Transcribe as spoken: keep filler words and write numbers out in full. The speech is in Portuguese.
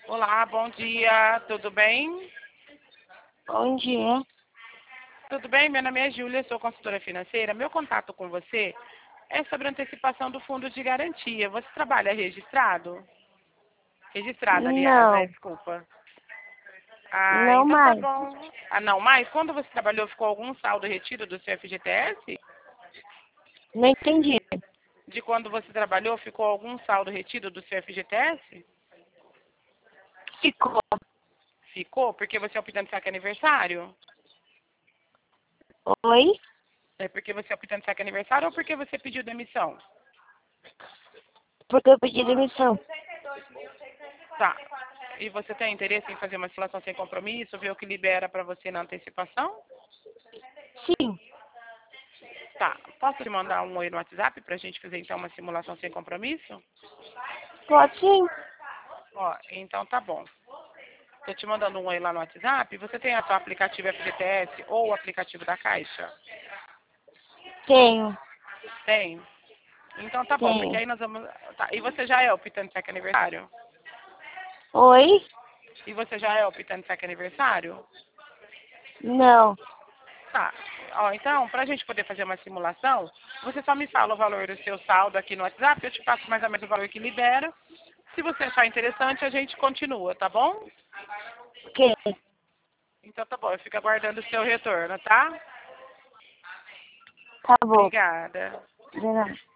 Olá, bom dia, tudo bem? Bom dia. Tudo bem? Meu nome é Júlia, sou consultora financeira. Meu contato com você é sobre a antecipação do fundo de garantia. Você trabalha registrado? Registrada, aliás, né? Não, Desculpa. Ah, não então tá mais. bom. Ah, não, mas quando você trabalhou, ficou algum saldo retido do seu F G T S? Não entendi. De quando você trabalhou, ficou algum saldo retido do seu F G T S? Ficou. Ficou? Porque você é optante de saque aniversário? Oi? É porque você é optante de saque aniversário ou porque você pediu demissão? Porque eu pedi demissão. Tá. E você tem interesse em fazer uma simulação sem compromisso, ver o que libera para você na antecipação? Sim, Tá. Posso te mandar um oi no WhatsApp para a gente fazer então uma simulação sem compromisso? pode sim. Ó, então tá bom. Tô te mandando um oi lá no WhatsApp. Você tem a sua aplicativo F G T S ou o aplicativo da Caixa? Tenho, Tem? Então tá bom, porque tenho. aí nós vamos. Tá. E você já é optante de saque aniversário? Oi? E você já é optante de saque aniversário? Não. Tá. Ó, então, para a gente poder fazer uma simulação, você só me fala o valor do seu saldo aqui no WhatsApp, eu te passo mais ou menos o valor que libera. Se você achar interessante, a gente continua, tá bom? Ok. Então tá bom, eu fico aguardando o seu retorno, tá? Tá bom. Obrigada. De nada.